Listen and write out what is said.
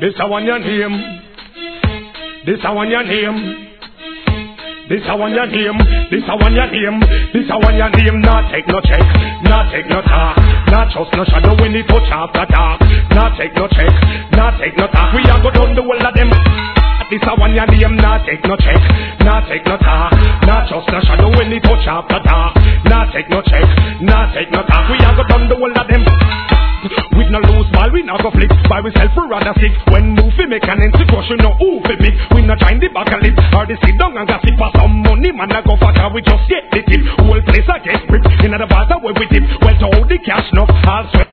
This I want your name. This I want your name. This I want your name. This I want your name. This I want your name. Not take no check. Not take no talk. Not trust no shadow when it touch after dark. Not take no check. Not take no talk. We are go down the whole of them. This I want your name. Not take no check. Not take no talk. Not trust no shadow when it touch after dark. Not take no check. Not take no talk. We are go down the whole of them. We no lose ball, we no go flick. By we self we rather sick. When move we make an institution, no who fi pick. We no join the back and lip. Or the sit down and gossip for some money. Man a go for car, we just get the tip. Whole place a get grip. In the bottom where we dip. Well to hold the cash no. All sweat.